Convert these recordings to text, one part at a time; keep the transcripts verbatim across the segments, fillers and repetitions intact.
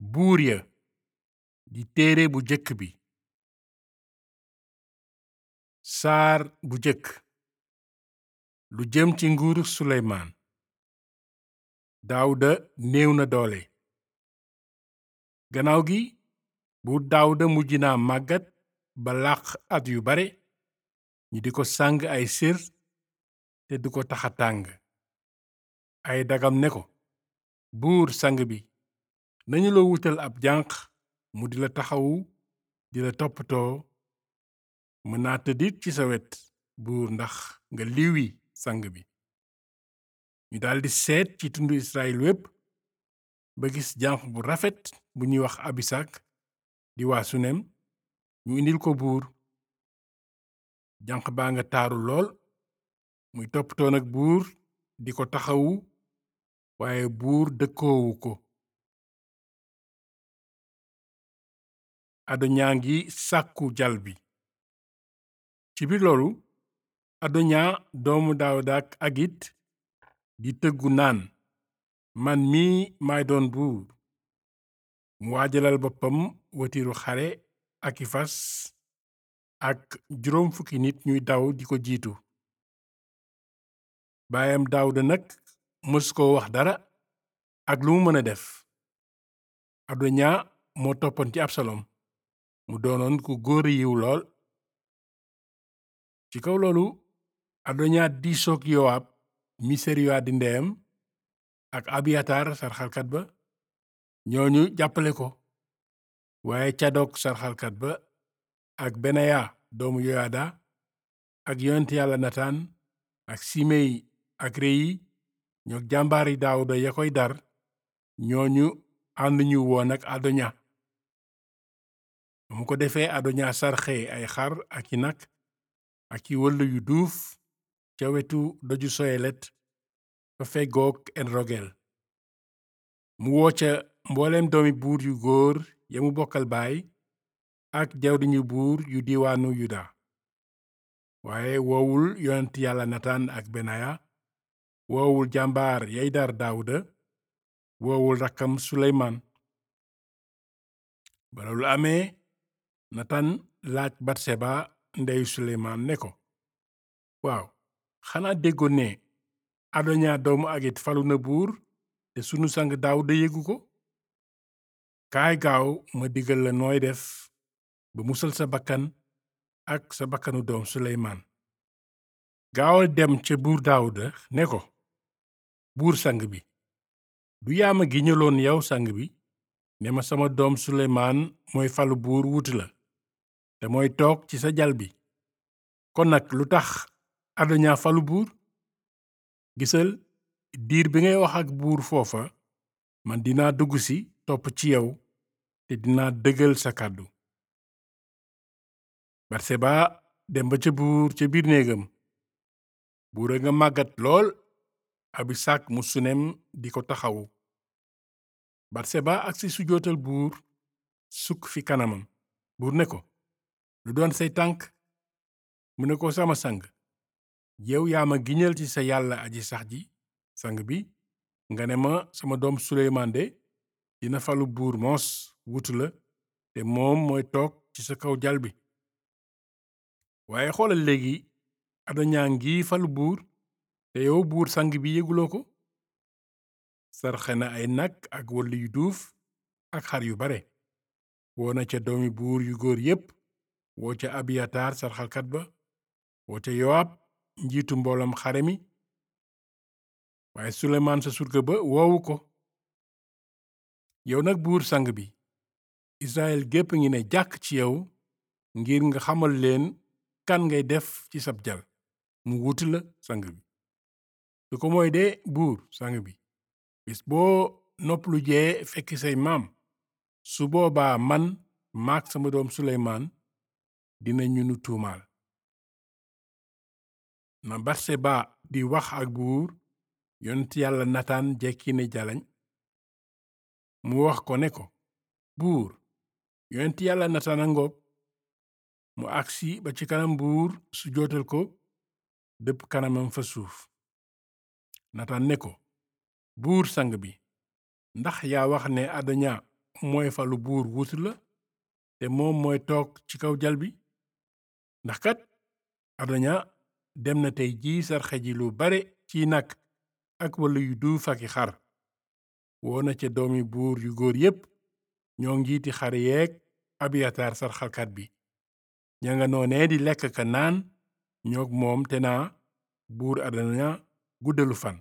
buur ya di téere bu jëkk bi. saar bu jëkk. lu jëm ci nguuru suleymaan. daawuda néew na doole. gannaaw gi buur daawuda mujj na màggat ba làq at yu bare ñi di ko sàng ay sér te du ko taxa tàng. ay dagam ne ko, buur sang bi, nañu la wutal ab janq mu di la taxawu di la toppatoo, mën naa tëddit ci sa wet buur ndax nga liwi sang bi. ñu daldi seet ci tundu Israyil wépp ba gis janq bu rafet bu ñuy wax abisak di waa sunem, ñu indil ko buur. janq baa nga taaru lool, muy toppatoo nag buur di ko taxawu, waaye buur dëkkoowu ko. adoña ngi sàkku jal bi. ci biir loolu adoña doomu daawuda ak agit di tëggu naan, man mii maay doon buur. mu waajalal boppam watiiru xare aki fas ak juróom fukki nit ñuy daw di ko jiitu. baayam daawuda nag mës koo wax dara ak lu mu mën a def. adoña moo toppoon ci absalom, mu doonoon ku góor yiw lool. ci kaw loolu adoña diisoog yowaab mi seruya di ndeyam ak abiyatar sarxalkat ba, ñooñu jàppale ko. waaye cadok sarxalkat ba ak benaya doomu yoyada ak yonent yàlla nataan ak simey ak reyi ñoo jàmbaari daawuda ya koy dar, ñooñu ànduñu woon ak adoña. ba mu ko defee adoña sarxe ay xar ak i nag ak i wëll yu duuf ca wetu doju soyelet fa feggoog en rogel. mu woo ca mbooleem doomi buur yu góor ya mu bokkal baay ak jawriñu buur yu diiwaanu yuda. waaye woowul yonent yàlla nataan ak benaya, woowul jàmbaar yay dar daawuda, woowul rakkam suleymaan. ba loolu amee nataan laaj batseba ndeyu suleymaan ne ko, waaw xanaa déggoon ne adoña doomu agit falu na buur te sunu sang daawuda yëgu ko? kaay gaaw ma digal la nooy def ba musal sa bakkan ak sa bakkanu doom suleymaan. gaawal dem ca buur daawuda ne ko, buur sang bi, du yaa ma giñaloon yow sang bi ne ma sama doom suleymaan mooy falu buur wuutu la te mooy toog ci sa jal bi. kon nag lu tax adoña falu buur? gisal, diir bi ngay wax ak buur foofa man dinaa dugg si topp ci yow te dinaa dëggal sa kàddu. batseba dem ba ca buur ca biir néegam. buur a nga màggat lool, abisak mu sunem di ko taxawu. batseba agsi sujootal buur, sukk fi kanamam. buur ne ko, lu doon say tànk? mu ne ko, sama sang, yow yaa ma giñal ci sa yàlla aji sax ji sang bi, nga ne ma sama doom suleymaan de dina falu buur moos wutu la te moom mooy toog ci sa kaw jal bi. waaye xoolal léegi adoña ngi falu buur te yow buur sang bi yëguloo ko. sarxe na ay nag ak wëll yu duuf ak xar yu bare. woo na ca doomi buur yu góor yépp, woo ca abiyatar sarxalkat ba, woo ca yowaab njiitu mboolam xare mi. waaye suleymaan sa surga ba woowu ko. yow nag buur sang bi, israel gépp ngi ne jàkk ci yow ngir nga xamal leen kan ngay def ci sab jal mu wutu la sang bi. su ko mooy de buur sang bi, bis boo noppalu jee fekk say maam, su boobaa man maak sama doom suleymaan dina ñu nu tuumaal. na batseba di wax ak buur, yonent yàlla nataan jekki ne jalañ. mu wax ko ne ko, buur, yonent yàlla nataan a ngoog. mu agsi ba ci kanam buur su jootal ko, dëpp kanamam fa suuf. nataan ne ko, buur sang bi, ndax yaa wax ne adoña mooy falu buur wuutu la te moom mooy toog ci kaw jal bi? ndax kat adonia dem na tey jii sarxe ji lu bare ci nag ak walla yu duuf aki xar woo na ca doomi buur yu góor yépp ñoo njiiti xare yeeg abiyatar sarxalkat bi ña nga noonee di lekk ka naan ñoog moom te naa buur adonia guddalu fan.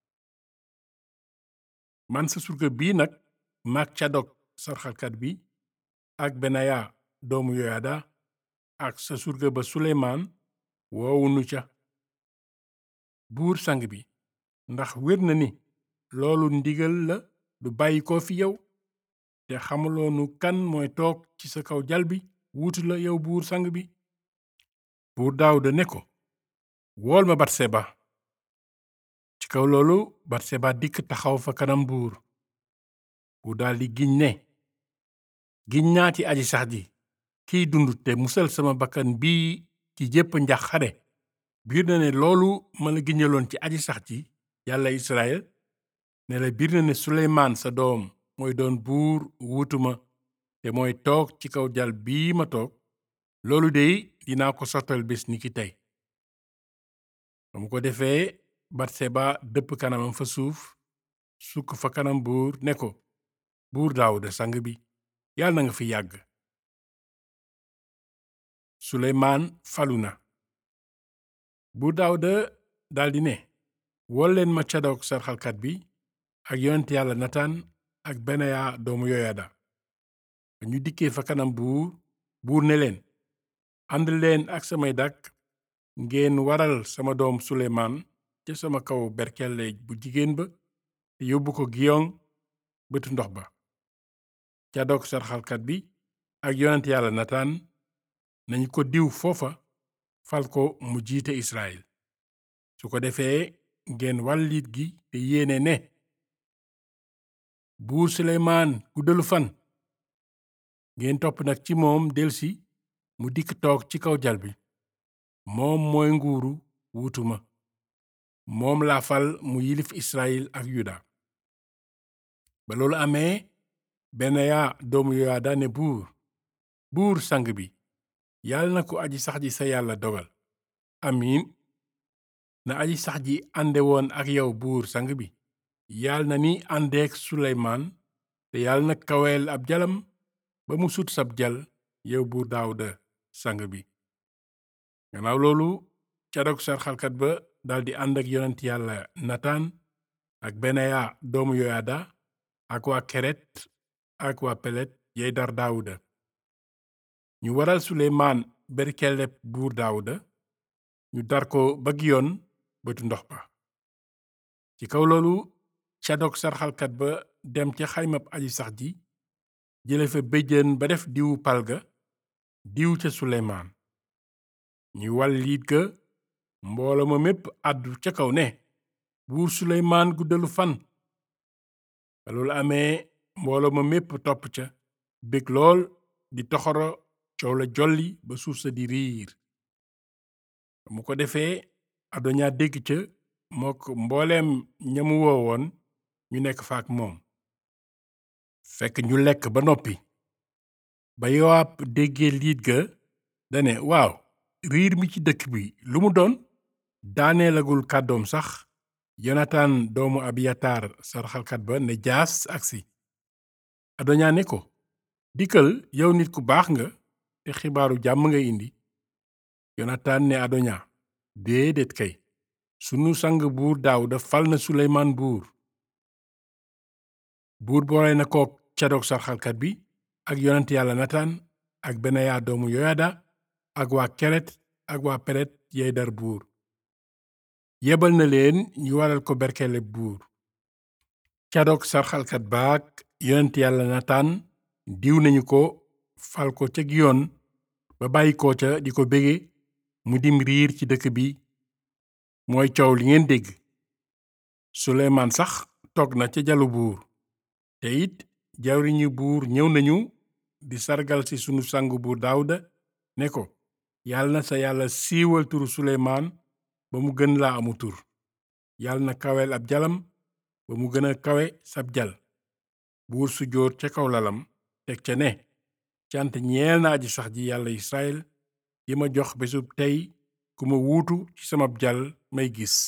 man sa surga bii nag maag cadok sarxalkat bi ak benaya doomu yoyada ak sa surga ba suleymaan woowunu ca. buur sang bi ndax wér na ni loolu ndigal la du bàyyi ko fi yow te xamuloonu kan mooy toog ci sa kaw jal bi wuutu la yow buur sang bi? buur daawuda ne ko wool ma batseba. ci kaw loolu batseba dikk taxaw fa kanam buur. buur daldi giñ ne giñ naa ci aji sax ji kiy dund te musal sama bakkan bii ci jépp njaxare biir na ne loolu ma la giñaloon ci aji sax ji yàlla israel ne la biir na ne suleymaan sa doom mooy doon buur wuutu ma te mooy toog ci kaw jal bii ma toog loolu dey dinaa ko sottal bés ni ki tey. ba mu ko defee batseba dëpp kanamam fa suuf sukk fa kanam buur ne ko buur daawuda sang bi yàlla na nga fi yàgg. suleymaan falu na. buur daawuda daldi ne wol leen ma cadok sarxalkat bi ak yonent yàlla nataan ak benaya doomu yoyada. ba ñu dikkee fa kanam buur buur ne leen ànd leen ak samay dàkk ngeen waral sama doom suleymaan ca sama kaw berkelle bu jigéen ba te yóbbu ko giyoŋ bëtu ndox ba. cadok sarxalkat bi ak yonent yàlla nataan nañu ko diw foofa fal ko mu jiite israel. su ko defee ngeen wàllit gi te yéene ne buur suleymaan guddalu fan. ngeen topp nag ci moom delsi mu dikk toog ci kaw jal bi moom mooy nguuru wuutu ma moom laa fal mu yilif israel ak yuda. ba loolu amee benaya doomu yoyada ne buur buur sang bi yàlla na ko aji sax ji sa yàlla dogal. amiin. na aji sax ji ànde woon ak yow buur sang bi yàlla na ni àndeek suleymaan te yàlla na kaweel ab jalam ba mu sut sab jal yow buur daawuda sang bi. gannaaw loolu cadok sarxalkat ba daldi ànd ak yonent yàlla nataan ak benaya doomu yoyada ak waa keret ak waa pelet yey dar daawuda. ñu waral suleymaan berkeleb buur daawuda ñu dar ko ba giyoon bëtu ndox ba. ci kaw loolu cadok sarxalkat ba dem ca xaymab aji sax ji jële fa béjjën ba def diwu palga diw ca suleymaan. ñu wal liit ga mbooloo ma mépp àddu ca kaw ne buur suleymaan guddalu fan. ba loolu amee mbooloo ma mépp topp ca bég lool di toxoro coow la jolli ba suuf sa di riir. ba mu ko defee adonia dégg ca mook mbooleem ñamu woowoon ñu nekk fa ak moom. fekk ñu lekk ba noppi ba yowaab déggee liit ga dane waaw riir mi ci dëkk bi lu mu doon. daaneelagul kàddoom sax yonatan doomu abiyatar sarxalkat ba ne jaas agsi. adonia ne ko dikkal yow nit ku baax nga te xibaaru jàmm nga indi. yonatan ne adonia déedéet kay sunu sang buur daawuda fal na suleymaan buur. buur boole na kook cadok sarxalkat bi ak yonent yàlla nataan ak benaya doomu yoyada ak waa keret ak waa peret yey dar buur. yebal na leen ñu waral ko berkele buur. cadok sarxalkat baak yonent yàlla nataan diw nañu ko fal ko ca giyoon ba bàyyi ko ca di ko bége mu dim riir ci dëkk bi mooy coow li ngeen dégg. suleymaan sax toog na ca jalu buur te it jawriñu buur ñëw nañu di sargal ci sunu sangu buur daawuda ne ko yàlla na sa yàlla siiwal turu suleymaan ba mu gën laa amu tur. yàlla na kaweel ab jalam ba mu gën a kawe sab jal. buur sujjóot ca kaw lalam teg ca ne cant ñeel na aji sax ji yàlla Israyil yi ma jox bésub tey ku ma wuutu ci sama jal may gis.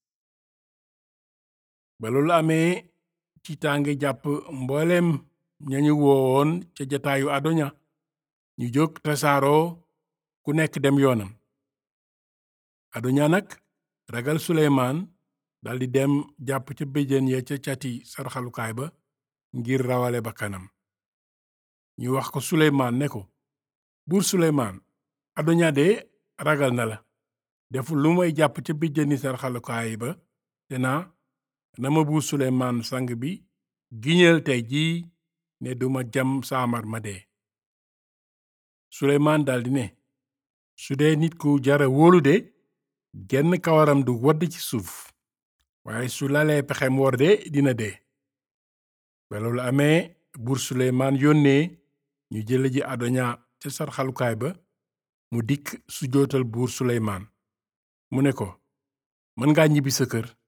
ba loolu amee tiitaange jàpp mbooleem ñañu woowoon ca jataayu adoña ñu jóg tasaaroo ku nekk dem yoonam. adoña nag ragal suleymaan daldi dem jàpp ca béjjén ya ca cati sarxalukaay ba ngir rawale bakkanam. ñu wax ko suleymaan ne ko, buur suleymaan, adoña de ragal na la, deful lu may jàpp ca béjjéni sarxalukaay ba, te naa na ma buur suleymaan sang bi giñal tey jii ne duma jam saamar ma dee. suleymaan daldi ne, su dee nit ku jara wóolu de genn kawaram du wadd ci suuf, waaye su lalee pexem wor de dina dee. ba loolu amee buur suleymaan yónnee ñu jële ji adoña ca sarxalukaay ba, mu dikk su jootal buur suleymaan mu ne ko, mën ngaa ñibbi sa kër.